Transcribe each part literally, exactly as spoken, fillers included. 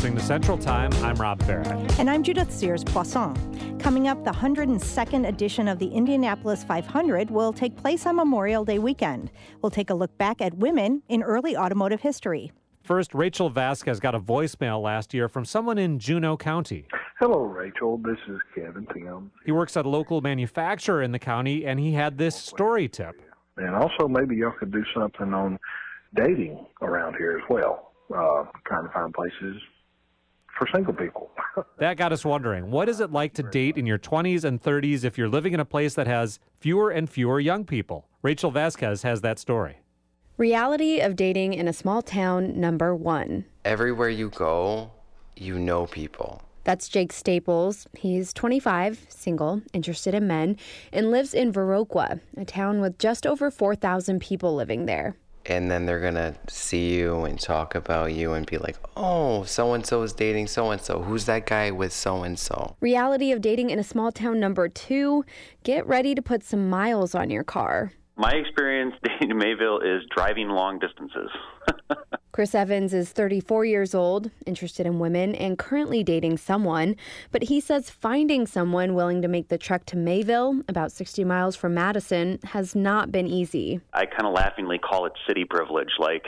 listening to Central Time. I'm Rob Barrett. And I'm Judith Sears-Poisson. Coming up, the one hundred second edition of the Indianapolis five hundred will take place on Memorial Day weekend. We'll take a look back at women in early automotive history. First, Rachel Vasquez got a voicemail last year from someone in Juneau County. Hello, Rachel. This is Kevin Tim. He works at a local manufacturer in the county, and he had this story tip. And also, maybe y'all could do something on dating around here as well. Uh, trying to find places for single people. That got us wondering, what is it like to date in your twenties and thirties if you're living in a place that has fewer and fewer young people? Rachel Vasquez has that story. Reality of dating in a small town, number one. Everywhere you go, you know people. That's Jake Staples. He's twenty-five, single, interested in men, and lives in Viroqua, a town with just over four thousand people living there. And then they're going to see you and talk about you and be like, oh, so-and-so is dating so-and-so. Who's that guy with so-and-so? Reality of dating in a small town, number two. Get ready to put some miles on your car. My experience dating in Mayville is driving long distances. Chris Evans is thirty-four years old, interested in women, and currently dating someone. But he says finding someone willing to make the trek to Mayville, about sixty miles from Madison, has not been easy. I kind of laughingly call it city privilege. Like,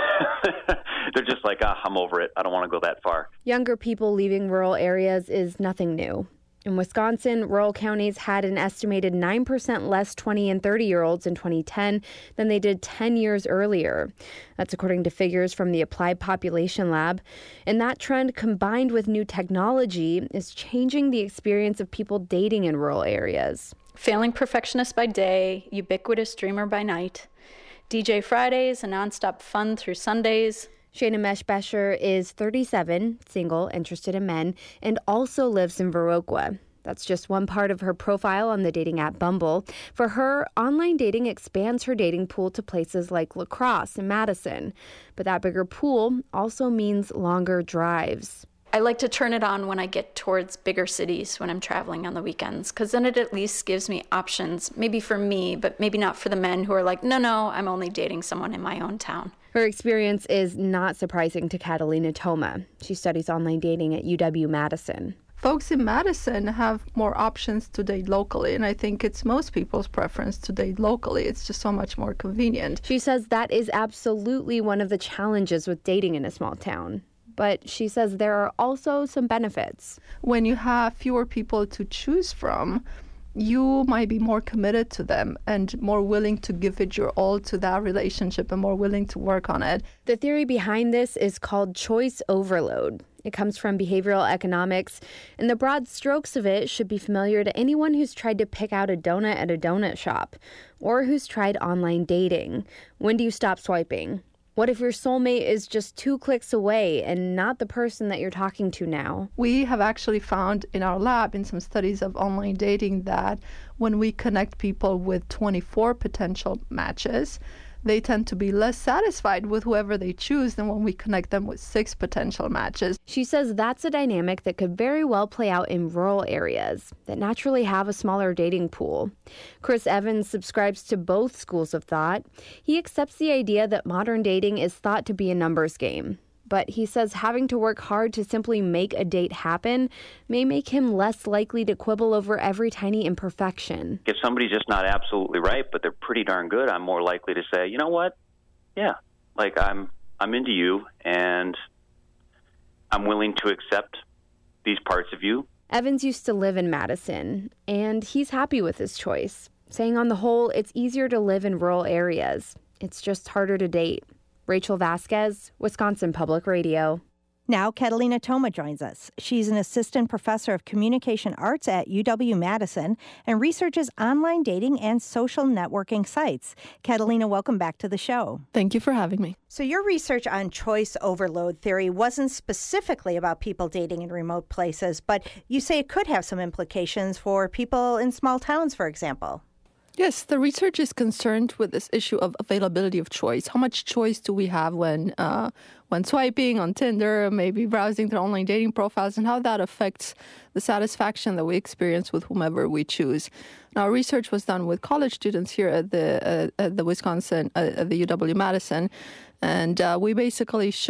they're just like, ah, I'm over it. I don't want to go that far. Younger people leaving rural areas is nothing new. In Wisconsin, rural counties had an estimated nine percent less twenty and thirty-year-olds in twenty ten than they did ten years earlier. That's according to figures from the Applied Population Lab. And that trend, combined with new technology, is changing the experience of people dating in rural areas. Failing perfectionist by day, ubiquitous dreamer by night. D J Fridays and nonstop fun through Sundays. Shayna Meshbesher is thirty-seven, single, interested in men, and also lives in Viroqua. That's just one part of her profile on the dating app Bumble. For her, online dating expands her dating pool to places like La Crosse and Madison. But that bigger pool also means longer drives. I like to turn it on when I get towards bigger cities when I'm traveling on the weekends, because then it at least gives me options, maybe for me, but maybe not for the men who are like, no, no, I'm only dating someone in my own town. Her experience is not surprising to Catalina Toma. She studies online dating at U W-Madison. Folks in Madison have more options to date locally, and I think it's most people's preference to date locally. It's just so much more convenient. She says that is absolutely one of the challenges with dating in a small town. But she says there are also some benefits. When you have fewer people to choose from, you might be more committed to them and more willing to give it your all to that relationship and more willing to work on it. The theory behind this is called choice overload. It comes from behavioral economics, and the broad strokes of it should be familiar to anyone who's tried to pick out a donut at a donut shop or who's tried online dating. When do you stop swiping? What if your soulmate is just two clicks away and not the person that you're talking to now? We have actually found in our lab, in some studies of online dating, that when we connect people with twenty-four potential matches, they tend to be less satisfied with whoever they choose than when we connect them with six potential matches. She says that's a dynamic that could very well play out in rural areas that naturally have a smaller dating pool. Chris Evans subscribes to both schools of thought. He accepts the idea that modern dating is thought to be a numbers game. But he says having to work hard to simply make a date happen may make him less likely to quibble over every tiny imperfection. If somebody's just not absolutely right, but they're pretty darn good, I'm more likely to say, you know what? Yeah, like I'm I'm into you, and I'm willing to accept these parts of you. Evans used to live in Madison, and he's happy with his choice, saying on the whole, it's easier to live in rural areas. It's just harder to date. Rachel Vasquez, Wisconsin Public Radio. Now, Catalina Toma joins us. She's an assistant professor of communication arts at U W-Madison and researches online dating and social networking sites. Catalina, welcome back to the show. Thank you for having me. So your research on choice overload theory wasn't specifically about people dating in remote places, but you say it could have some implications for people in small towns, for example. Yes, the research is concerned with this issue of availability of choice. How much choice do we have when uh, when swiping on Tinder, maybe browsing through online dating profiles, and how that affects the satisfaction that we experience with whomever we choose. Now, research was done with college students here at the uh, at the Wisconsin, uh, at the U W-Madison, and uh, we basically showed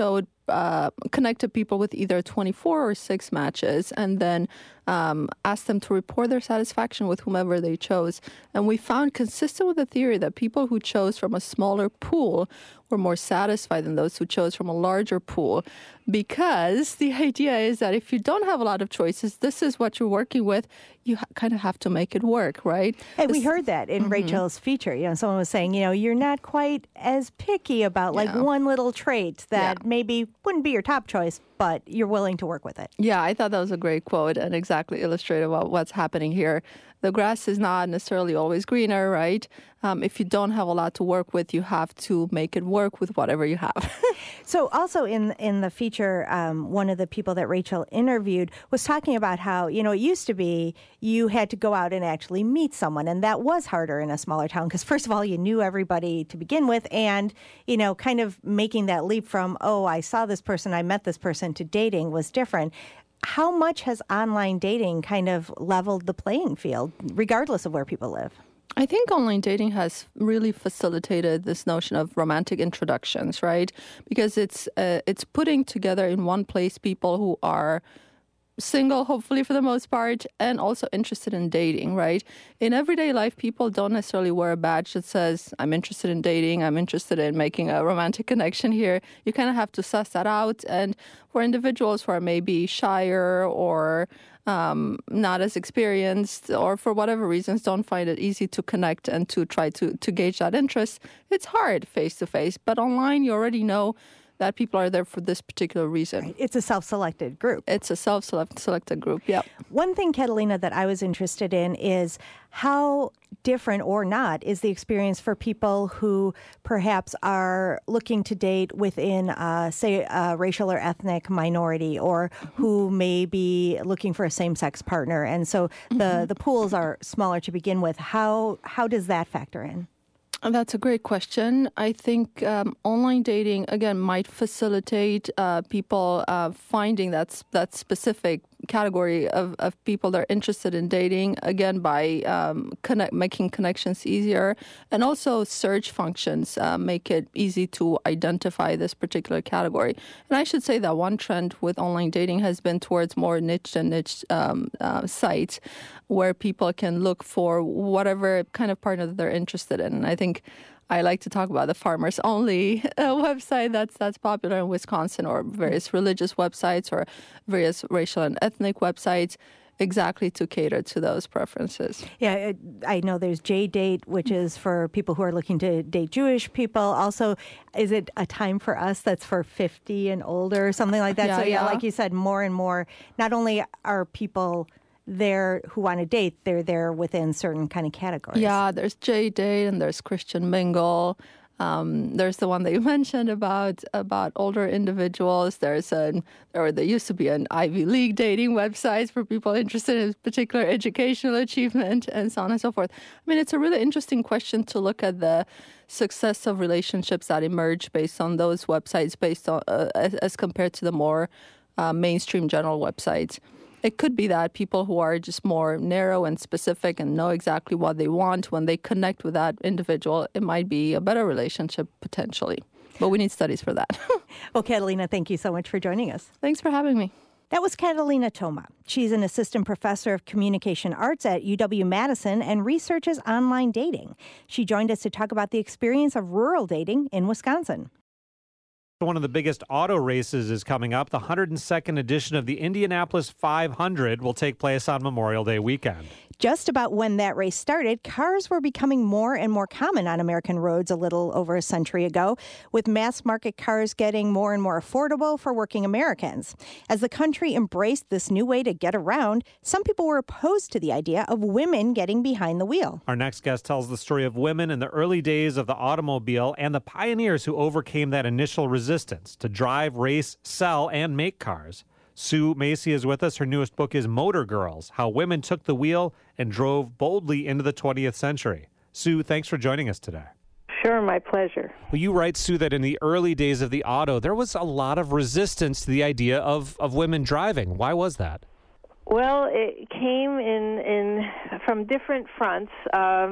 uh, connected people with either twenty-four or six matches, and then um, asked them to report their satisfaction with whomever they chose. And we found, consistent with the theory, that people who chose from a smaller pool were more satisfied than those who chose from a larger pool, because the idea is that if you don't have a lot of choices, this is what you're working with, you ha- kind of have to make it work, right? And we This- heard that in Mhm. Rachel's feature. You know, someone was saying, you know, you're not quite as picky about like Yeah. one little trait that Yeah. maybe wouldn't be your top choice, but you're willing to work with it. Yeah, I thought that was a great quote and exactly illustrative of what's happening here. The grass is not necessarily always greener, right? Um, if you don't have a lot to work with, you have to make it work with whatever you have. So also in in the feature, um, one of the people that Rachel interviewed was talking about how, you know, it used to be you had to go out and actually meet someone. And that was harder in a smaller town because, first of all, you knew everybody to begin with. And, you know, kind of making that leap from, oh, I saw this person, I met this person, to dating was different. How much has online dating kind of leveled the playing field, regardless of where people live? I think online dating has really facilitated this notion of romantic introductions, right? Because it's uh, it's putting together in one place people who are single, hopefully for the most part, and also interested in dating, right? In everyday life, people don't necessarily wear a badge that says, I'm interested in dating, I'm interested in making a romantic connection here. You kind of have to suss that out. And for individuals who are maybe shyer or um, not as experienced, or for whatever reasons don't find it easy to connect and to try to, to gauge that interest, it's hard face-to-face. But online, you already know that people are there for this particular reason. Right. It's a self-selected group. It's a self-selected group, yeah. One thing, Catalina, that I was interested in is how different or not is the experience for people who perhaps are looking to date within, uh, say, a racial or ethnic minority, or who may be looking for a same-sex partner. And so the, mm-hmm. the pools are smaller to begin with. How how does that factor in? That's a great question. I think um, online dating, again, might facilitate uh, people uh, finding that, that specific category of, of people that are interested in dating, again, by um, connect, making connections easier. And also search functions uh, make it easy to identify this particular category. And I should say that one trend with online dating has been towards more niche and niche um, uh, sites where people can look for whatever kind of partner that they're interested in. And I think I like to talk about the Farmers Only uh, website that's that's popular in Wisconsin, or various religious websites, or various racial and ethnic websites, exactly to cater to those preferences. Yeah, I know there's J-Date, which is for people who are looking to date Jewish people. Also, is it a time for us that's for fifty and older, or something like that? Yeah, so yeah, yeah, like you said, more and more, not only are people there who want to date, they're there within certain kind of categories. Yeah, there's J-Date and there's Christian Mingle. Um, there's the one that you mentioned about about older individuals. There's an, or there used to be an Ivy League dating website for people interested in particular educational achievement, and so on and so forth. I mean, it's a really interesting question to look at the success of relationships that emerge based on those websites, based on uh, as, as compared to the more uh, mainstream general websites. It could be that people who are just more narrow and specific and know exactly what they want, when they connect with that individual, it might be a better relationship potentially. But we need studies for that. Well, Catalina, thank you so much for joining us. Thanks for having me. That was Catalina Toma. She's an assistant professor of communication arts at U W-Madison and researches online dating. She joined us to talk about the experience of rural dating in Wisconsin. One of the biggest auto races is coming up. The one hundred second edition of the Indianapolis five hundred will take place on Memorial Day weekend. Just about when that race started, cars were becoming more and more common on American roads a little over a century ago, with mass market cars getting more and more affordable for working Americans. As the country embraced this new way to get around, some people were opposed to the idea of women getting behind the wheel. Our next guest tells the story of women in the early days of the automobile and the pioneers who overcame that initial resistance to drive, race, sell, and make cars. Sue Macy is with us. Her newest book is Motor Girls, How Women Took the Wheel and Drove Boldly into the twentieth Century. Sue, thanks for joining us today. Sure, my pleasure. Well, you write, Sue, that in the early days of the auto, there was a lot of resistance to the idea of, of women driving. Why was that? Well, it came in, in from different fronts. Um,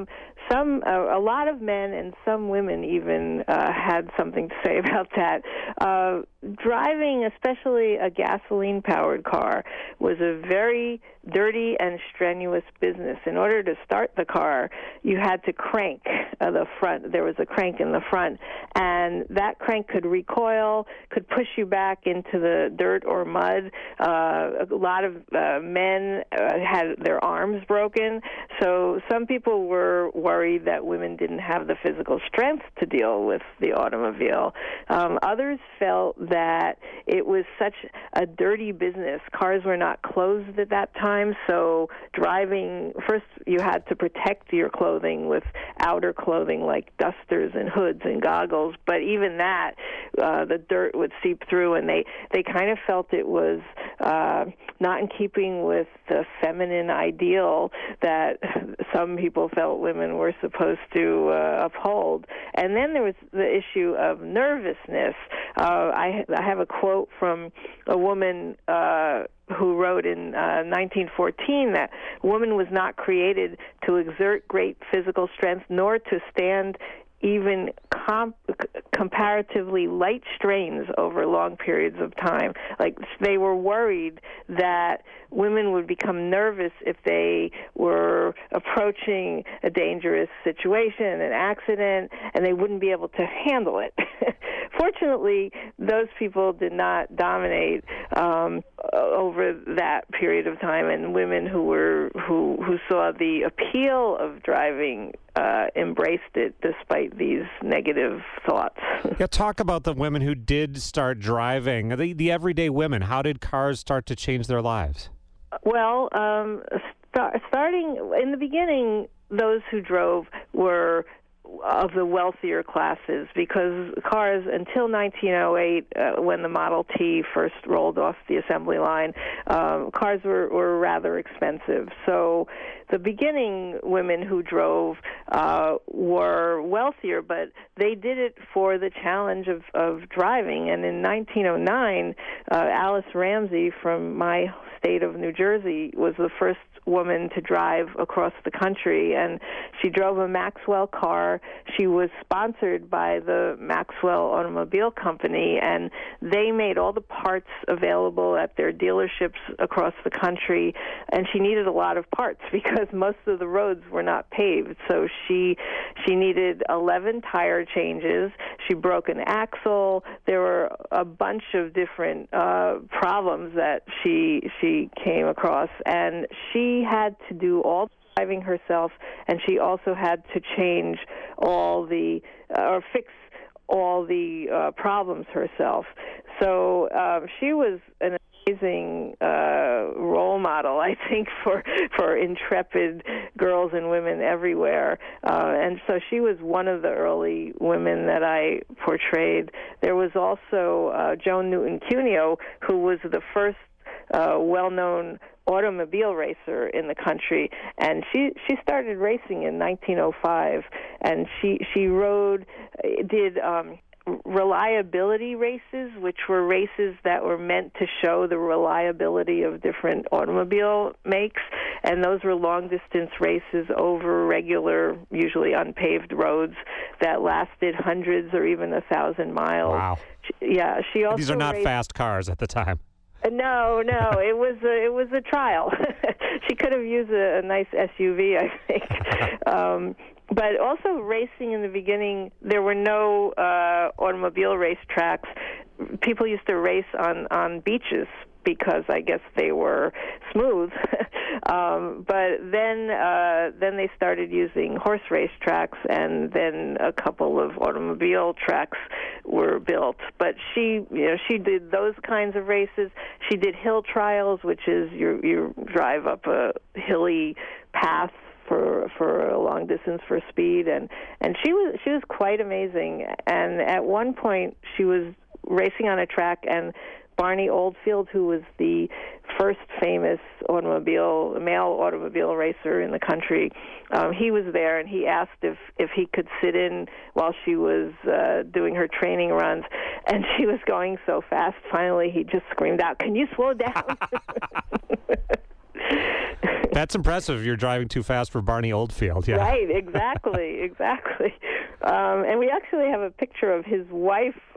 some, uh, a lot of men and some women even uh, had something to say about that. Uh, driving, especially a gasoline-powered car, was a very dirty and strenuous business. In order to start the car, you had to crank uh, the front. There was a crank in the front, and that crank could recoil, could push you back into the dirt or mud. Uh, a lot of uh, men uh, had their arms broken, so some people were worried that women didn't have the physical strength to deal with the automobile. Um, others felt that it was such a dirty business. Cars were not closed at that time. So driving, first you had to protect your clothing with outer clothing like dusters and hoods and goggles, but even that, uh, the dirt would seep through, and they, they kind of felt it was uh, not in keeping with the feminine ideal that some people felt women were supposed to uh, uphold. And then there was the issue of nervousness. Uh, I, I have a quote from a woman uh, who wrote in uh, nineteen fourteen that woman was not created to exert great physical strength nor to stand even comp- comparatively light strains over long periods of time. Like, they were worried that women would become nervous if they were approaching a dangerous situation, an accident, and they wouldn't be able to handle it. Fortunately, those people did not dominate um, over that period of time, and women who were who who saw the appeal of driving uh, embraced it despite these negative thoughts. Yeah, talk about the women who did start driving, the, the everyday women. How did cars start to change their lives? Well, um, start, starting in the beginning, those who drove were of the wealthier classes, because cars until nineteen oh eight, uh, when the Model T first rolled off the assembly line, um, cars were, were rather expensive. So the beginning women who drove uh, were wealthier, but they did it for the challenge of, of driving. And in nineteen oh nine, uh, Alice Ramsey from my state of New Jersey was the first woman to drive across the country, and she drove a Maxwell car. She was sponsored by the Maxwell Automobile Company, and they made all the parts available at their dealerships across the country, and she needed a lot of parts because most of the roads were not paved. So she she needed eleven tire changes. She broke an axle. There were a bunch of different uh, problems that she she came across, and she had to do all the driving herself, and she also had to change all the uh, or fix all the uh, problems herself. So uh, she was an amazing uh, role model, I think, for for intrepid girls and women everywhere. Uh, and so she was one of the early women that I portrayed. There was also uh, Joan Newton Cuneo, who was the first uh, well-known automobile racer in the country, and she she started racing in nineteen oh five, and she she rode did um reliability races, which were races that were meant to show the reliability of different automobile makes, and those were long-distance races over regular, usually unpaved roads that lasted hundreds or even a thousand miles. Wow. She, yeah, she also These are not raced, fast cars at the time. No, no, it was a, it was a trial. She could have used a, a nice S U V, I think. um, but also racing in the beginning, there were no uh, automobile race tracks. People used to race on, on beaches because I guess they were smooth. um, but then uh, then they started using horse race tracks, and then a couple of automobile tracks were built. But she, you know, she did those kinds of races. She did hill trials, which is you you drive up a hilly path for for a long distance for speed, and and she was she was quite amazing. And at one point, she was racing on a track, and Barney Oldfield, who was the first famous automobile, male automobile racer in the country, um, he was there, and he asked if, if he could sit in while she was uh, doing her training runs, and she was going so fast, finally he just screamed out, "Can you slow down?" That's impressive if you're driving too fast for Barney Oldfield. Yeah. Right, exactly, exactly. Um, and we actually have a picture of his wife uh,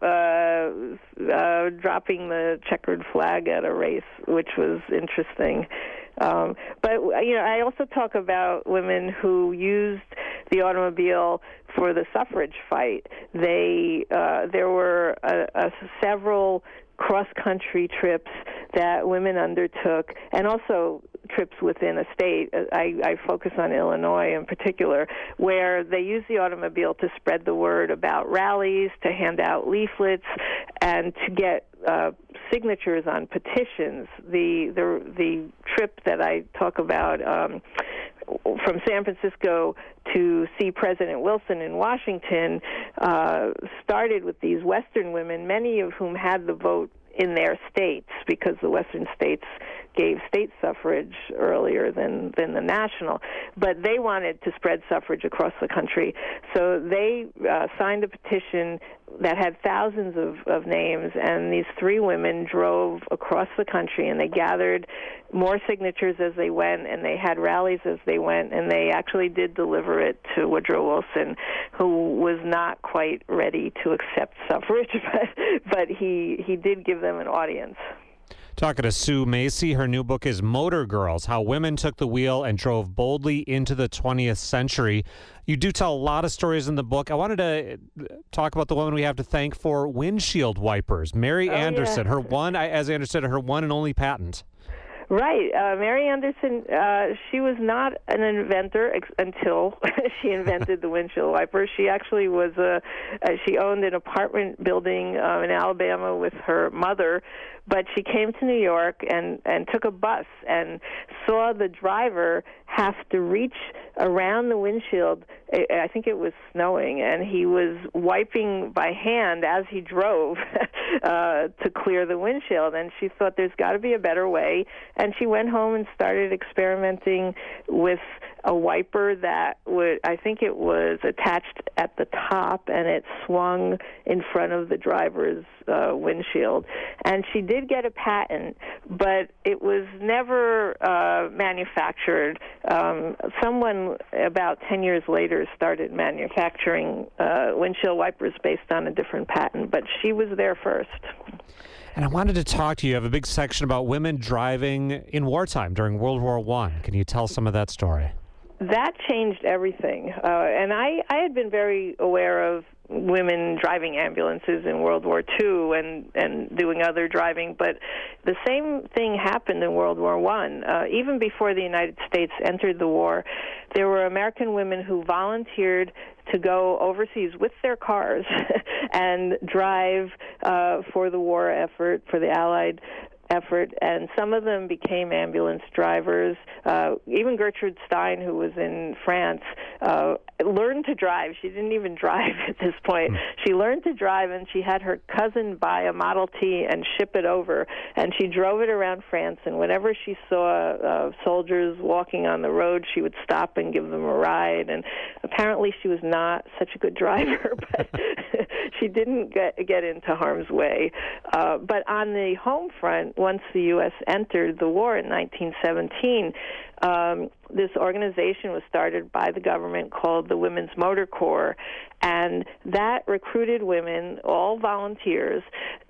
uh, dropping the checkered flag at a race, which was interesting. Um, but, you know, I also talk about women who used the automobile for the suffrage fight. They uh, there were uh, uh, several cross-country trips that women undertook, and also trips within a state. I, I focus on Illinois in particular, where they use the automobile to spread the word about rallies, to hand out leaflets, and to get uh, signatures on petitions. The the the trip that I talk about um, from San Francisco to see President Wilson in Washington uh, started with these Western women, many of whom had the vote in their states, because the Western states gave state suffrage earlier than, than the national. But they wanted to spread suffrage across the country. So they uh, signed a petition that had thousands of, of names, and these three women drove across the country, and they gathered more signatures as they went, and they had rallies as they went, and they actually did deliver it to Woodrow Wilson, who was not quite ready to accept suffrage, but, but he, he did give them an audience. Talking to Sue Macy, her new book is Motor Girls, How Women Took the Wheel and Drove Boldly into the twentieth Century. You do tell a lot of stories in the book. I wanted to talk about the woman we have to thank for windshield wipers, Mary oh, Anderson, yeah. her one, as I understood it, her one and only patent. Right. Uh, Mary Anderson, uh, she was not an inventor ex- until she invented the windshield wiper. She actually was a, uh, she owned an apartment building uh, in Alabama with her mother, but she came to New York and, and took a bus and saw the driver have to reach around the windshield. I think it was snowing, and he was wiping by hand as he drove uh, to clear the windshield. And she thought there's got to be a better way. And she went home and started experimenting with a wiper that would, I think it was attached at the top, and it swung in front of the driver's uh, windshield. And she did get a patent, but it was never uh, manufactured. Um, someone about ten years later started manufacturing uh, windshield wipers based on a different patent, but she was there first. And I wanted to talk to you. You have a big section about women driving in wartime during World War One. Can you tell some of that story? That changed everything. Uh, and I, I had been very aware of women driving ambulances in World War Two and, and doing other driving, but the same thing happened in World War One. Uh, even before the United States entered the war, there were American women who volunteered to go overseas with their cars and drive uh, for the war effort, for the Allied effort, and some of them became ambulance drivers. Uh, even Gertrude Stein, who was in France, uh, learned to drive. She didn't even drive at this point. Mm. She learned to drive, and she had her cousin buy a Model T and ship it over, and she drove it around France, and whenever she saw uh, soldiers walking on the road, she would stop and give them a ride, and apparently she was not such a good driver, but she didn't get, get into harm's way. Uh, but on the home front, once the U S entered the war in nineteen seventeen, um, this organization was started by the government called the Women's Motor Corps, and that recruited women, all volunteers,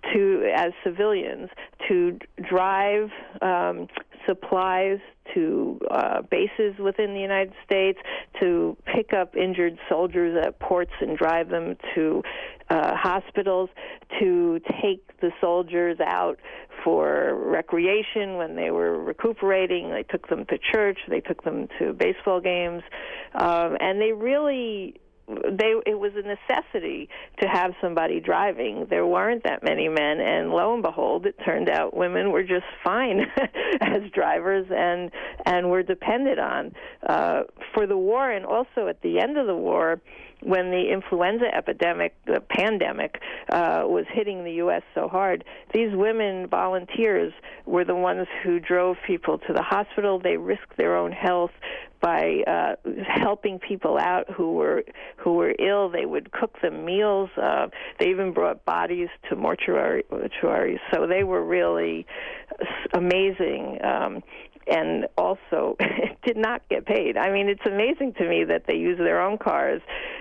to as civilians, to drive um, supplies to uh, bases within the United States, to pick up injured soldiers at ports and drive them to uh, hospitals, to take the soldiers out for recreation when they were recuperating. They took them to church. They took them to baseball games. Um, and they really... They, it was a necessity to have somebody driving. There weren't that many men, and lo and behold, it turned out women were just fine as drivers and and were depended on uh, for the war. And also at the end of the war, when the influenza epidemic, the pandemic, uh, was hitting the U S so hard, these women volunteers were the ones who drove people to the hospital. They risked their own health by uh, helping people out who were who were ill. They would cook them meals. Uh, they even brought bodies to mortuary, mortuaries. So they were really amazing. Um, and also did not get paid. I mean, it's amazing to me that they use their own cars,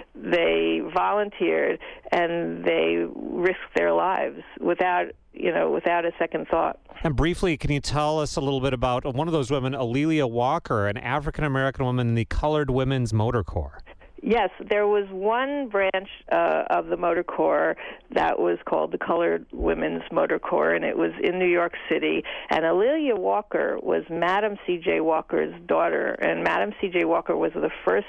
they volunteered, and they risked their lives without, you know, without a second thought. And briefly, can you tell us a little bit about one of those women, A'Lelia Walker, an African-American woman in the Colored Women's Motor Corps? Yes, there was one branch uh, of the Motor Corps that was called the Colored Women's Motor Corps, and it was in New York City. And A'Lelia Walker was Madam C J Walker's daughter, and Madam C J Walker was the first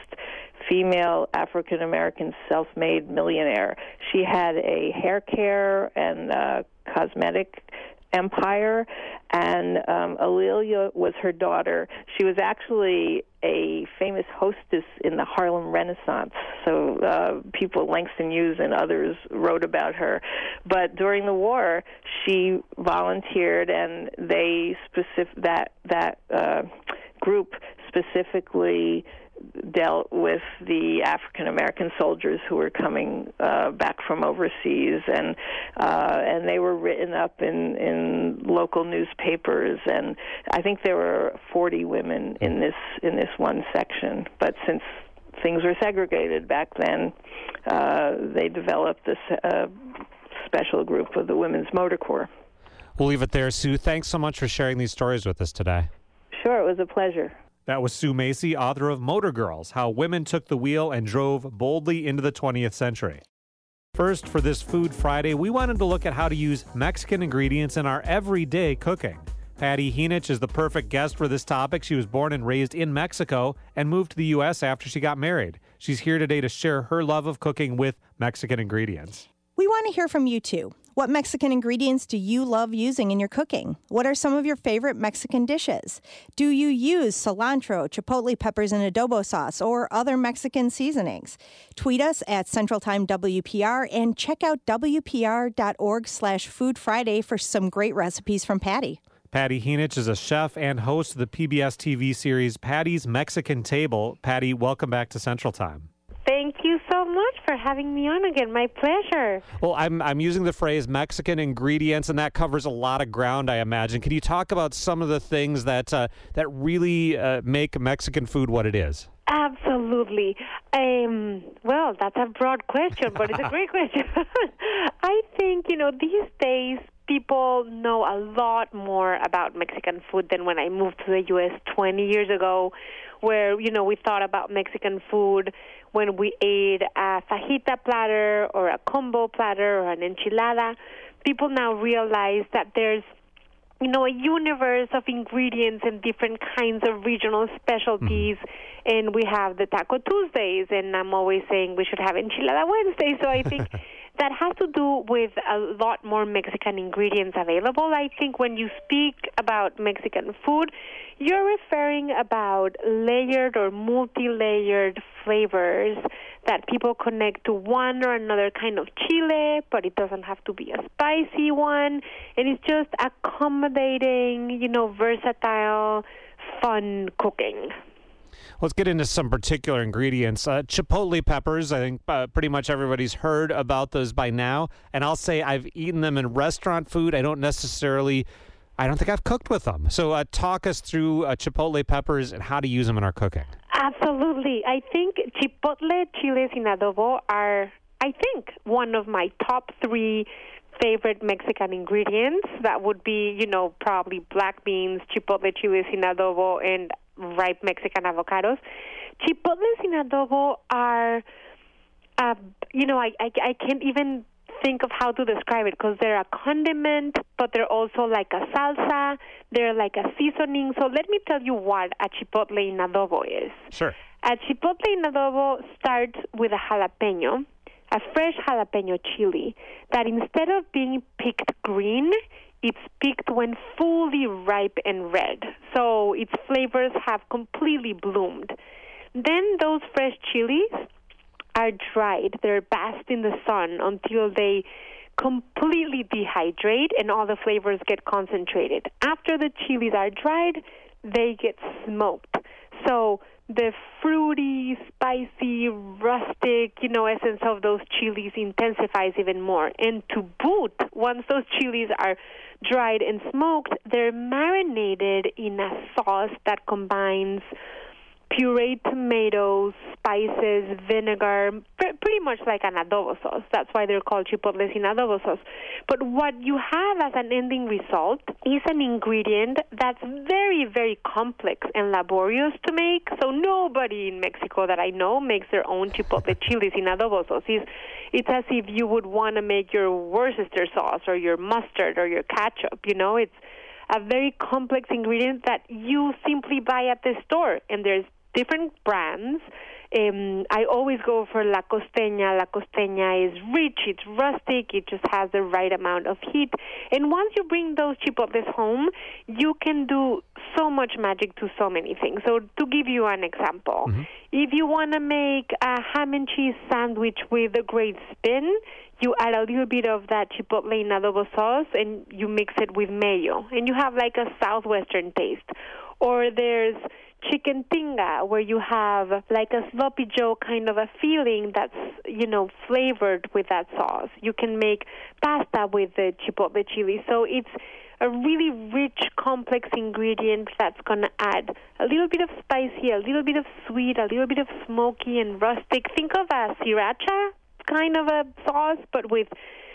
female African-American self-made millionaire. She had a hair care and uh, cosmetic empire, and um, A'Lelia was her daughter. She was actually a famous hostess in the Harlem Renaissance, so uh, people, Langston Hughes and others, wrote about her. But during the war, she volunteered, and they specific that that uh, group specifically dealt with the African-American soldiers who were coming uh, back from overseas, and uh, and they were written up in, in local newspapers, and I think there were forty women in this in this one section. But since things were segregated back then, uh, they developed this uh, special group of the Women's Motor Corps. We'll leave it there, Sue. Thanks so much for sharing these stories with us today. Sure, it was a pleasure. That was Sue Macy, author of Motor Girls, How Women Took the Wheel and Drove Boldly into the twentieth Century. First, for this Food Friday, we wanted to look at how to use Mexican ingredients in our everyday cooking. Patty Henich is the perfect guest for this topic. She was born and raised in Mexico and moved to the U S after she got married. She's here today to share her love of cooking with Mexican ingredients. We want to hear from you, too. What Mexican ingredients do you love using in your cooking? What are some of your favorite Mexican dishes? Do you use cilantro, chipotle peppers in adobo sauce, or other Mexican seasonings? Tweet us at Central Time W P R and check out W P R dot org slash Food Friday for some great recipes from Patty. Patty Henich is a chef and host of the P B S T V series Patty's Mexican Table. Patty, welcome back to Central Time. Thank you so much for having me on again. My pleasure. Well, I'm I'm using the phrase Mexican ingredients, and that covers a lot of ground, I imagine. Can you talk about some of the things that uh, that really uh, make Mexican food what it is? Absolutely. Um, well, that's a broad question, but it's a great question. I think, you know, these days people know a lot more about Mexican food than when I moved to the U S twenty years ago, where, you know, we thought about Mexican food when we ate a fajita platter or a combo platter or an enchilada. People now realize that there's, you know, a universe of ingredients and different kinds of regional specialties. Mm-hmm. And we have the Taco Tuesdays, and I'm always saying we should have Enchilada Wednesday. So I think that has to do with a lot more Mexican ingredients available. I think when you speak about Mexican food, you're referring about layered or multi-layered flavors that people connect to one or another kind of chile, but it doesn't have to be a spicy one. And it's just accommodating, you know, versatile, fun cooking. Let's get into some particular ingredients. Uh, chipotle peppers, I think uh, pretty much everybody's heard about those by now. And I'll say I've eaten them in restaurant food. I don't necessarily, I don't think I've cooked with them. So uh, talk us through uh, chipotle peppers and how to use them in our cooking. Absolutely. I think chipotle chiles in adobo are, I think, one of my top three favorite Mexican ingredients. That would be, you know, probably black beans, chipotle chiles in adobo, and ripe Mexican avocados. Chipotles in adobo are, uh, you know, I, I, I can't even think of how to describe it because they're a condiment, but they're also like a salsa. They're like a seasoning. So let me tell you what a chipotle in adobo is. Sure. A chipotle in adobo starts with a jalapeno, a fresh jalapeno chili that instead of being picked green, it's picked when fully ripe and red, so its flavors have completely bloomed. Then those fresh chilies are dried. They're basked in the sun until they completely dehydrate and all the flavors get concentrated. After the chilies are dried, they get smoked. So the fruity, spicy, rustic, you know, essence of those chilies intensifies even more. And to boot, once those chilies are dried and smoked, they're marinated in a sauce that combines pureed tomatoes, spices, vinegar, pr- pretty much like an adobo sauce. That's why they're called chipotles in adobo sauce. But what you have as an ending result is an ingredient that's very, very complex and laborious to make. So nobody in Mexico that I know makes their own chipotle chilies in adobo sauce. It's, it's as if you would want to make your Worcester sauce or your mustard or your ketchup, you know. It's a very complex ingredient that you simply buy at the store, and there's different brands. Um, I always go for La Costeña. La Costeña is rich, it's rustic, it just has the right amount of heat. And once you bring those chipotles home, you can do so much magic to so many things. So to give you an example, mm-hmm. if you want to make a ham and cheese sandwich with a great spin, you add a little bit of that chipotle in adobo sauce and you mix it with mayo, and you have like a southwestern taste. Or there's chicken tinga, where you have like a sloppy joe kind of a feeling that's, you know, flavored with that sauce. You can make pasta with the chipotle chili. So it's a really rich, complex ingredient that's going to add a little bit of spicy, a little bit of sweet, a little bit of smoky and rustic. Think of a sriracha kind of a sauce, but with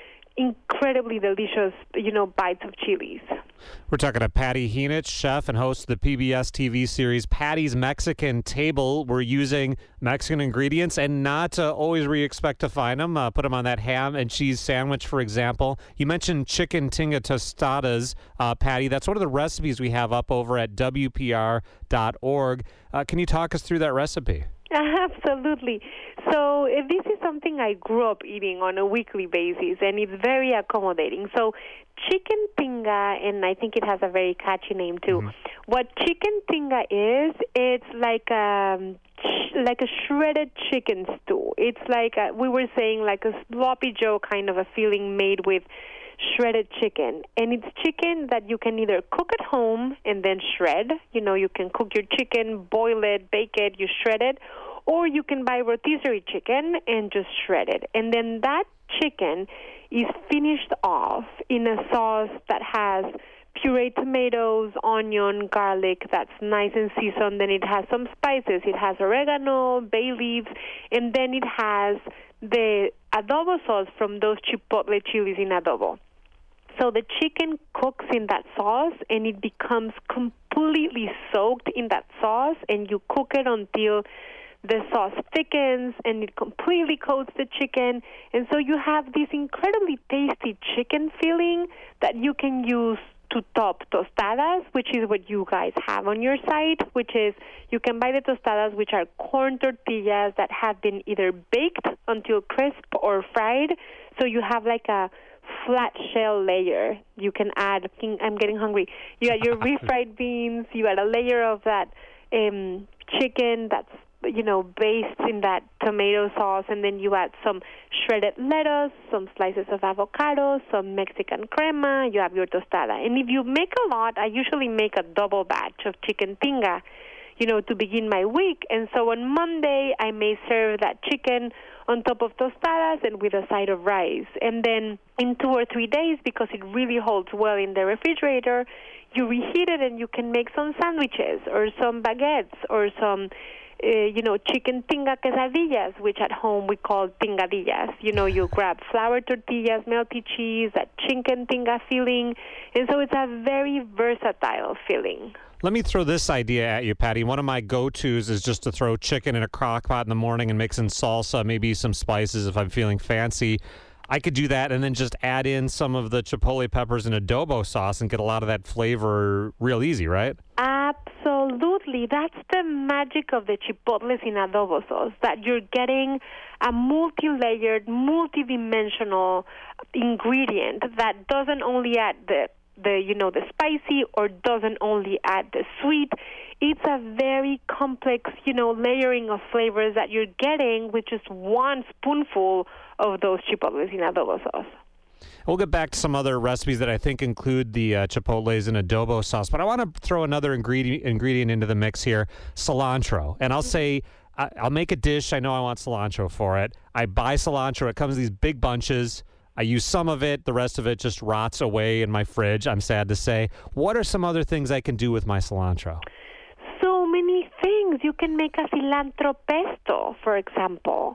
incredibly delicious, you know, bites of chilies. We're talking to Patty Henich, chef and host of the P B S T V series Patty's Mexican Table. We're using Mexican ingredients and not uh, always where you expect to find them. Uh, put them on that ham and cheese sandwich, for example. You mentioned chicken tinga tostadas, uh, Patty. That's one of the recipes we have up over at W P R dot org. Uh, can you talk us through that recipe? Absolutely. So uh, this is something I grew up eating on a weekly basis, and it's very accommodating. So chicken tinga, and I think it has a very catchy name too. Mm-hmm. What chicken tinga is, it's like a, like a shredded chicken stew. It's like a, we were saying, like a sloppy joe kind of a feeling made with shredded chicken. And it's chicken that you can either cook at home and then shred. You know, you can cook your chicken, boil it, bake it, you shred it. Or you can buy rotisserie chicken and just shred it. And then that chicken is finished off in a sauce that has pureed tomatoes, onion, garlic that's nice and seasoned. Then it has some spices. It has oregano, bay leaves, and then it has the adobo sauce from those chipotle chilies in adobo. So the chicken cooks in that sauce, and it becomes completely soaked in that sauce, and you cook it until the sauce thickens and it completely coats the chicken. And so you have this incredibly tasty chicken filling that you can use to top tostadas, which is what you guys have on your site, which is you can buy the tostadas, which are corn tortillas that have been either baked until crisp or fried. So you have like a flat shell layer. You can add, I'm getting hungry, you add your refried beans, you add a layer of that um, chicken that's, you know, based in that tomato sauce, and then you add some shredded lettuce, some slices of avocado, some Mexican crema, you have your tostada. And if you make a lot, I usually make a double batch of chicken tinga, you know, to begin my week. And so on Monday, I may serve that chicken on top of tostadas and with a side of rice. And then in two or three days, because it really holds well in the refrigerator, you reheat it and you can make some sandwiches or some baguettes or some Uh, you know, chicken tinga quesadillas, which at home we call tingadillas. You know, you grab flour tortillas, melty cheese, that chicken tinga filling, and so it's a very versatile filling. Let me throw this idea at you, Patty. One of my go-tos is just to throw chicken in a crock pot in the morning and mix in salsa, maybe some spices if I'm feeling fancy. I could do that and then just add in some of the chipotle peppers and adobo sauce and get a lot of that flavor real easy, right? Absolutely. That's the magic of the chipotles in adobo sauce, that you're getting a multi-layered, multi-dimensional ingredient that doesn't only add the the you know the spicy or doesn't only add the sweet. It's a very complex, you know, layering of flavors that you're getting with just one spoonful of those chipotles in adobo sauce. We'll get back to some other recipes that I think include the uh, chipotles and adobo sauce, but I want to throw another ingredient ingredient into the mix here, cilantro. And I'll say, I, I'll make a dish. I know I want cilantro for it. I buy cilantro. It comes in these big bunches. I use some of it. The rest of it just rots away in my fridge, I'm sad to say. What are some other things I can do with my cilantro? So many things. You can make a cilantro pesto, for example.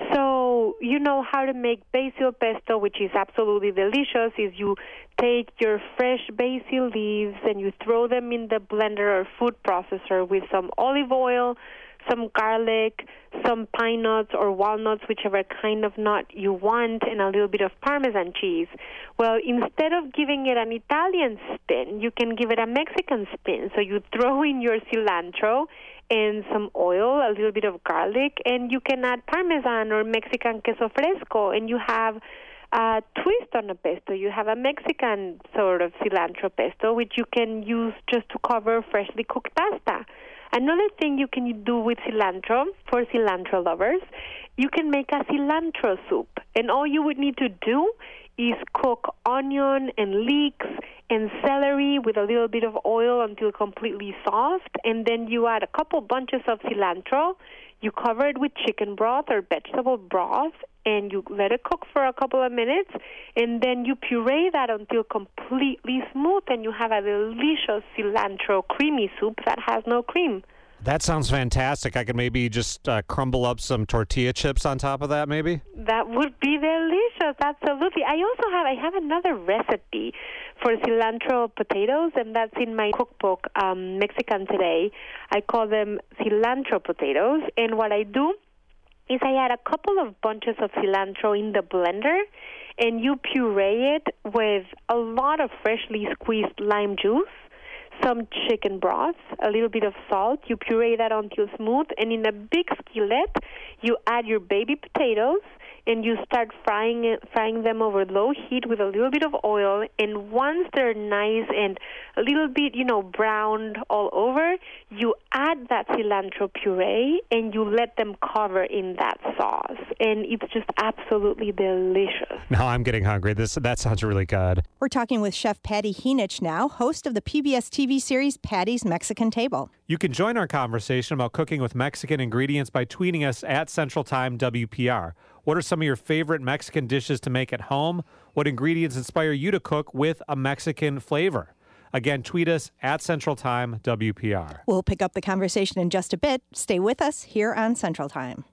So you know how to make basil pesto, which is absolutely delicious, is you take your fresh basil leaves and you throw them in the blender or food processor with some olive oil, some garlic, some pine nuts or walnuts, whichever kind of nut you want, and a little bit of Parmesan cheese. Well, instead of giving it an Italian spin, you can give it a Mexican spin. So you throw in your cilantro and some oil, a little bit of garlic, and you can add Parmesan or Mexican queso fresco, and you have a twist on a pesto. You have a Mexican sort of cilantro pesto, which you can use just to cover freshly cooked pasta. Another thing you can do with cilantro, for cilantro lovers, you can make a cilantro soup. And all you would need to do is cook onion and leeks and celery with a little bit of oil until completely soft. And then you add a couple bunches of cilantro. You cover it with chicken broth or vegetable broth, and you let it cook for a couple of minutes, and then you puree that until completely smooth, and you have a delicious cilantro creamy soup that has no cream. That sounds fantastic. I could maybe just uh, crumble up some tortilla chips on top of that, maybe? That would be delicious, absolutely. I also have, I have another recipe for cilantro potatoes, and that's in my cookbook, um, Mexican Today. I call them cilantro potatoes, and what I do is I add a couple of bunches of cilantro in the blender, and you puree it with a lot of freshly squeezed lime juice, some chicken broth, a little bit of salt. You puree that until smooth, and in a big skillet, you add your baby potatoes, and you start frying it, frying them over low heat with a little bit of oil. And once they're nice and a little bit, you know, browned all over, you add that cilantro puree and you let them cover in that sauce. And it's just absolutely delicious. Now I'm getting hungry. This That sounds really good. We're talking with Chef Patty Henich now, host of the P B S T V series Patty's Mexican Table. You can join our conversation about cooking with Mexican ingredients by tweeting us at Central Time W P R. What are some of your favorite Mexican dishes to make at home? What ingredients inspire you to cook with a Mexican flavor? Again, tweet us at Central Time W P R. We'll pick up the conversation in just a bit. Stay with us here on Central Time.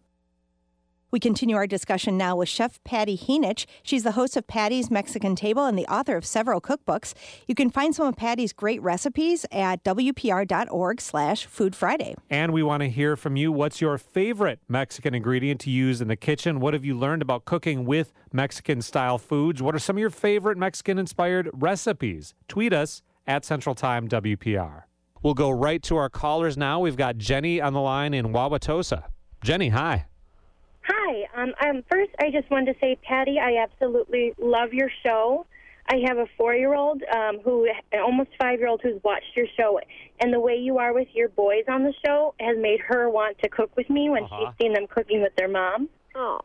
We continue our discussion now with Chef Patty Henich. She's the host of Patty's Mexican Table and the author of several cookbooks. You can find some of Patty's great recipes at W P R dot org slash Food Friday. And we want to hear from you. What's your favorite Mexican ingredient to use in the kitchen? What have you learned about cooking with Mexican-style foods? What are some of your favorite Mexican-inspired recipes? Tweet us at Central Time W P R. We'll go right to our callers now. We've got Jenny on the line in Wauwatosa. Jenny, hi. Hi. Um, um, first, I just wanted to say, Patty, I absolutely love your show. I have a four-year-old um, who, an almost five-year-old who's watched your show, and the way you are with your boys on the show has made her want to cook with me when Uh-huh. she's seen them cooking with their mom. Oh.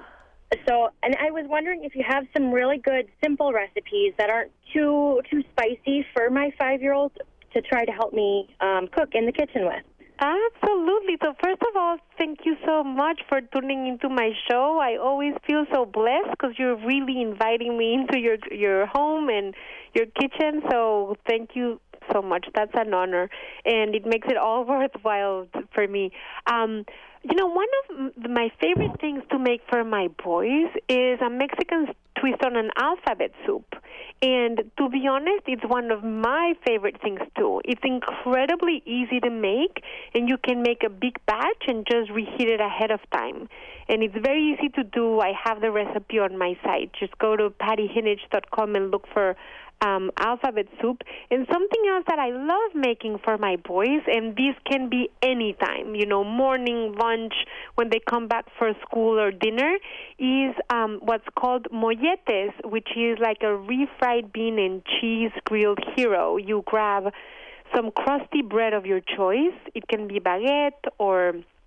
So, and I was wondering if you have some really good, simple recipes that aren't too too spicy for my five-year-old to try to help me um, cook in the kitchen with. Absolutely. So first of all, thank you so much for tuning into my show. I always feel so blessed because you're really inviting me into your your home and your kitchen. So thank you so much. That's an honor, and it makes it all worthwhile for me. Um, you know, one of my favorite things to make for my boys is a Mexican twist on an alphabet soup. And to be honest, it's one of my favorite things too. It's incredibly easy to make, and you can make a big batch and just reheat it ahead of time. And it's very easy to do. I have the recipe on my site. Just go to patty henich dot com and look for um, alphabet soup. And something else that I love making for my boys, and this can be any time, you know, morning, lunch, when they come back for school or dinner, is um, what's called molletes, which is like a refried bean and cheese grilled hero. You grab some crusty bread of your choice. It can be baguette or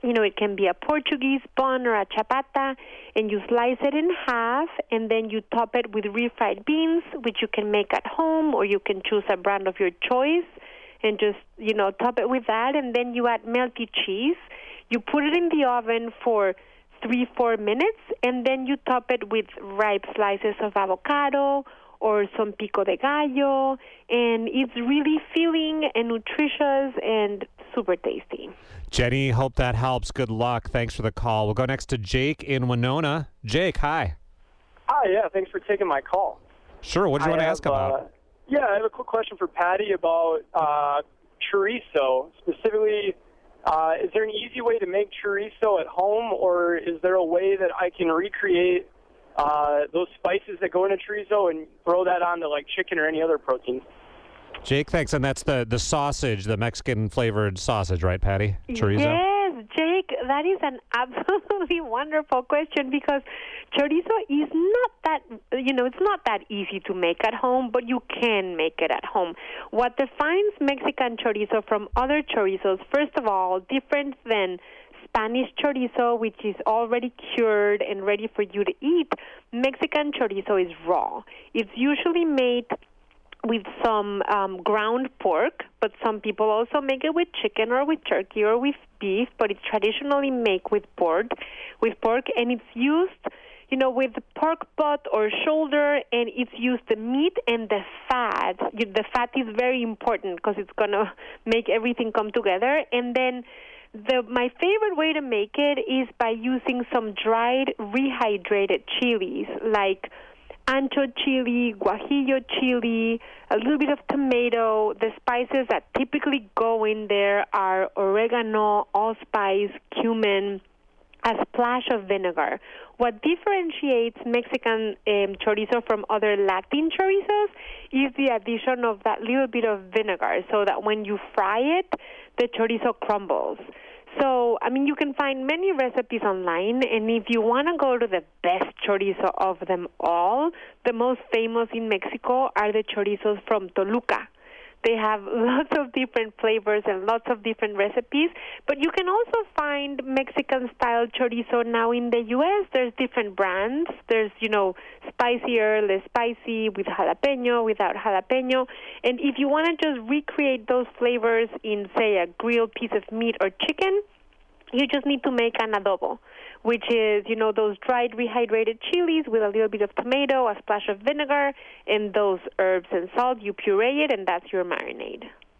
You know, it can be a Portuguese bun or a chapata, and you slice it in half, and then you top it with refried beans, which you can make at home, or you can choose a brand of your choice and just, you know, top it with that, and then you add melty cheese. You put it in the oven for three, four minutes, and then you top it with ripe slices of avocado or some pico de gallo, and it's really filling and nutritious and super tasty. Jenny, hope that helps. Good luck. Thanks for the call. We'll go next to Jake in Winona. Jake, hi. Hi, yeah, thanks for taking my call. Sure, what do you want to ask about? Uh, yeah, I have a quick question for Patty about uh, chorizo. Specifically, uh, is there an easy way to make chorizo at home, or is there a way that I can recreate uh, those spices that go into chorizo and throw that onto like chicken or any other protein? Jake, thanks. And that's the, the sausage, the Mexican-flavored sausage, right, Patty? Chorizo? Yes, Jake, that is an absolutely wonderful question because chorizo is not that, you know, it's not that easy to make at home, but you can make it at home. What defines Mexican chorizo from other chorizos, first of all, different than Spanish chorizo, which is already cured and ready for you to eat, Mexican chorizo is raw. It's usually made with some um, ground pork, but some people also make it with chicken or with turkey or with beef, but it's traditionally made with pork, with pork, and it's used, you know, with pork butt or shoulder, and it's used the meat and the fat. The fat is very important because it's going to make everything come together, and then The, my favorite way to make it is by using some dried, rehydrated chilies, like ancho chili, guajillo chili, a little bit of tomato. The spices that typically go in there are oregano, allspice, cumin, a splash of vinegar. What differentiates Mexican um, chorizo from other Latin chorizos is the addition of that little bit of vinegar so that when you fry it, the chorizo crumbles. So, I mean, you can find many recipes online, and if you want to go to the best chorizo of them all, the most famous in Mexico are the chorizos from Toluca. They have lots of different flavors and lots of different recipes, but you can also find Mexican-style chorizo now in the U S. There's different brands. There's, you know, spicier, less spicy, with jalapeno, without jalapeno. And if you want to just recreate those flavors in, say, a grilled piece of meat or chicken, you just need to make an adobo, which is, you know, those dried rehydrated chilies with a little bit of tomato, a splash of vinegar, and those herbs and salt. You puree it, and that's your marinade.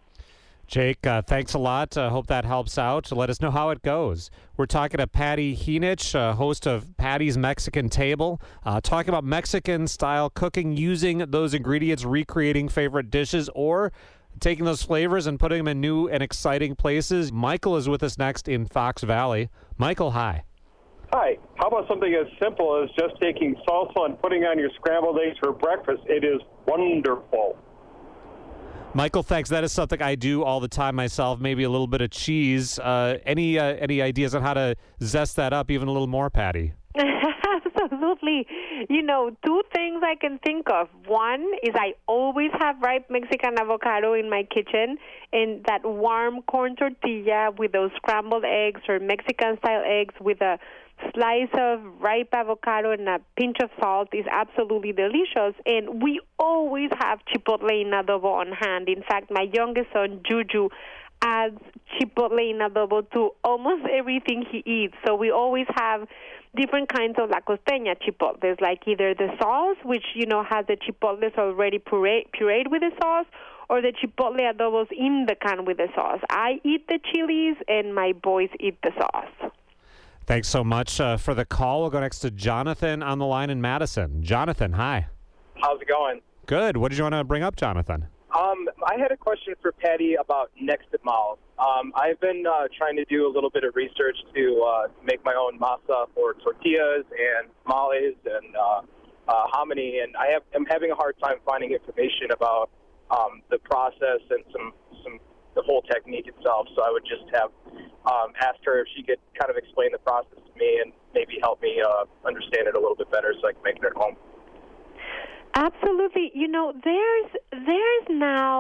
Jake, uh, thanks a lot. I uh, hope that helps out. Let us know how it goes. We're talking to Patty Henich, uh, host of Patty's Mexican Table, uh, talking about Mexican-style cooking, using those ingredients, recreating favorite dishes, or taking those flavors and putting them in new and exciting places. Michael is with us next in Fox Valley. Michael, hi. Hi. How about something as simple as just taking salsa and putting on your scrambled eggs for breakfast? It is wonderful. Michael, thanks. That is something I do all the time myself. Maybe a little bit of cheese. Uh, any uh, any ideas on how to zest that up even a little more, Patty? Absolutely. You know, two things I can think of. One is I always have ripe Mexican avocado in my kitchen, and that warm corn tortilla with those scrambled eggs or Mexican-style eggs with a slice of ripe avocado and a pinch of salt is absolutely delicious. And we always have chipotle in adobo on hand. In fact, my youngest son, Juju, adds chipotle in adobo to almost everything he eats. So we always have different kinds of la costeña chipotles, like either the sauce, which, you know, has the chipotles already puree, pureed with the sauce, or the chipotle adobos in the can with the sauce. I eat the chilies, and my boys eat the sauce. Thanks so much uh, for the call. We'll go next to Jonathan on the line in Madison. Jonathan, hi. How's it going? Good. What did you want to bring up, Jonathan? Um, I had a question for Patty about nixtamals. Um, I've been uh, trying to do a little bit of research to uh, make my own masa for tortillas and tamales and uh, uh, hominy, and I have, I'm having a hard time finding information about um, the process and some, some the whole technique itself. So I would just have um, asked her if she could kind of explain the process to me and maybe help me uh, understand it a little bit better so I can make it at home. Absolutely. You know, there's there's now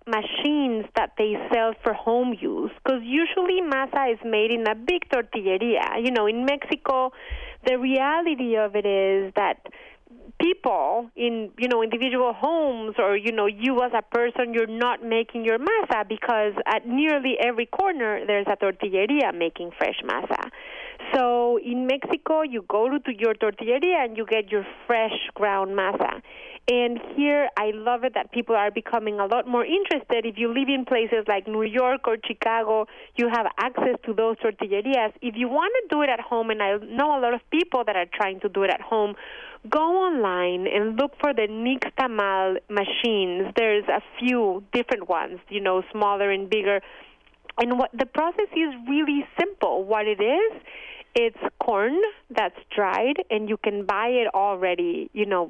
machines that they sell for home use, because usually masa is made in a big tortilleria. You know, in Mexico, the reality of it is that people in, you know, individual homes, or, you know, you as a person, you're not making your masa, because at nearly every corner there's a tortilleria making fresh masa. So in Mexico, you go to your tortilleria and you get your fresh ground masa. And here, I love it that people are becoming a lot more interested. If you live in places like New York or Chicago, you have access to those tortillerias. If you want to do it at home, and I know a lot of people that are trying to do it at home, go online and look for the Nixtamal machines. There's a few different ones, you know, smaller and bigger. And what the process is really simple. What it is, it's corn that's dried, and you can buy it already, you know,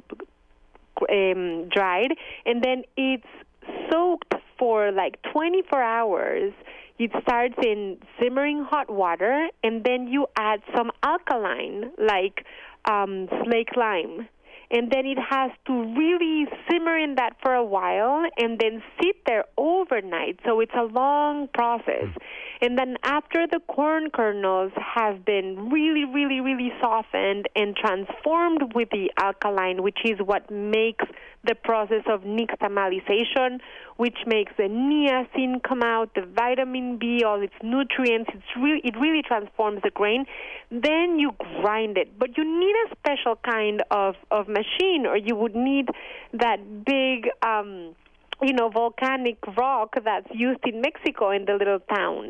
um, dried, and then it's soaked for like twenty-four hours. It starts in simmering hot water, and then you add some alkaline, like um, slake lime. And then it has to really simmer in that for a while and then sit there overnight. So it's a long process. And then after the corn kernels have been really, really, really softened and transformed with the alkaline, which is what makes the process of nixtamalization, which makes the niacin come out, the vitamin B, all its nutrients, it's really, it really transforms the grain. Then you grind it. But you need a special kind of, of machine, or you would need that big, um, you know, volcanic rock that's used in Mexico in the little towns.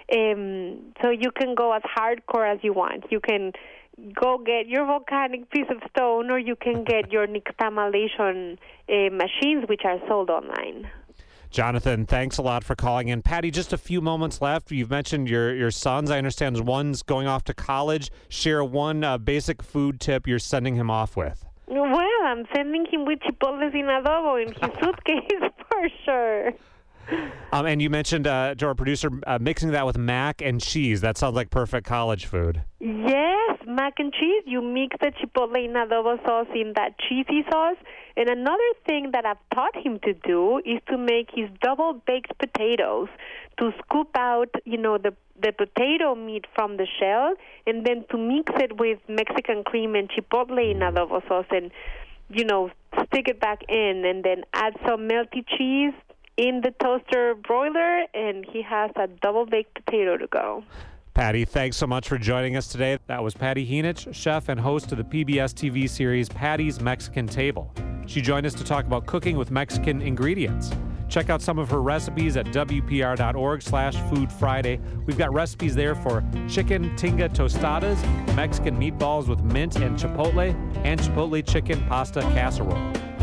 Um, so you can go as hardcore as you want. You can go get your volcanic piece of stone, or you can get your nixtamalization uh, machines, which are sold online. Jonathan, thanks a lot for calling in. Patty, just a few moments left. You've mentioned your, your sons. I understand one's going off to college. Share one uh, basic food tip you're sending him off with. Well, I'm sending him with chipotle sin adobo in his suitcase for sure. Um, and you mentioned uh, to our producer uh, mixing that with mac and cheese. That sounds like perfect college food. Yes, mac and cheese. You mix the chipotle in adobo sauce in that cheesy sauce. And another thing that I've taught him to do is to make his double-baked potatoes, to scoop out, you know, the the potato meat from the shell, and then to mix it with Mexican cream and chipotle in adobo sauce, and, you know, stick it back in, and then add some melty cheese in the toaster broiler, and he has a double-baked potato to go. Patty, thanks so much for joining us today. That was Patty Henich, chef and host of the P B S T V series Patty's Mexican Table. She joined us to talk about cooking with Mexican ingredients. Check out some of her recipes at W P R dot org slash Food Friday. We've got recipes there for chicken tinga tostadas, Mexican meatballs with mint and chipotle, and chipotle chicken pasta casserole.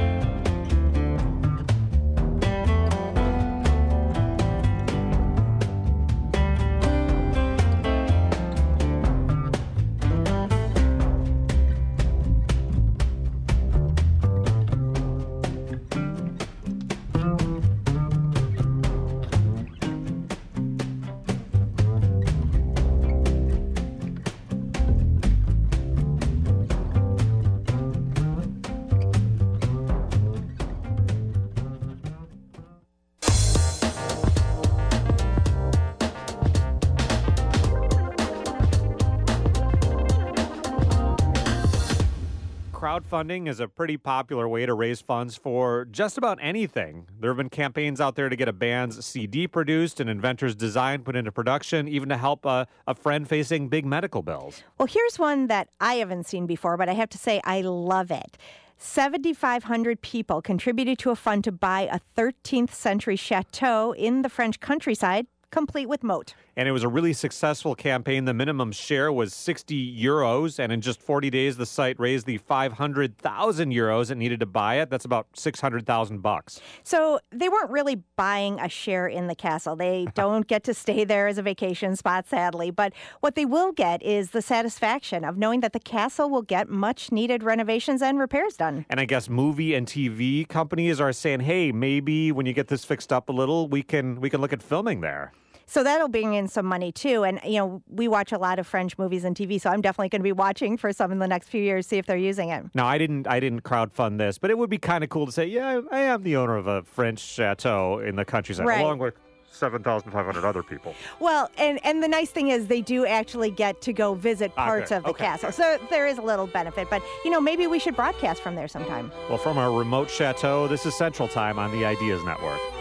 Crowdfunding is a pretty popular way to raise funds for just about anything. There have been campaigns out there to get a band's C D produced, an inventor's design put into production, even to help a, a friend facing big medical bills. Well, here's one that I haven't seen before, but I have to say I love it. seventy-five hundred people contributed to a fund to buy a thirteenth century chateau in the French countryside, complete with moat. And it was a really successful campaign. The minimum share was sixty euros, and in just forty days, the site raised the five hundred thousand euros it needed to buy it. That's about six hundred thousand bucks. So they weren't really buying a share in the castle. They don't get to stay there as a vacation spot, sadly. But what they will get is the satisfaction of knowing that the castle will get much needed renovations and repairs done. And I guess movie and T V companies are saying, hey, maybe when you get this fixed up a little, we can we can look at filming there. So that'll bring in some money too. And, you know, we watch a lot of French movies and T V, so I'm definitely going to be watching for some in the next few years, see if they're using it. Now, I didn't I didn't crowdfund this, but it would be kind of cool to say, yeah, I am the owner of a French chateau in the countryside, Right. along with seven thousand five hundred other people. Well, and, and the nice thing is they do actually get to go visit parts Okay, of the okay. castle. So there is a little benefit. But, you know, maybe we should broadcast from there sometime. Well, from our remote chateau, this is Central Time on the Ideas Network.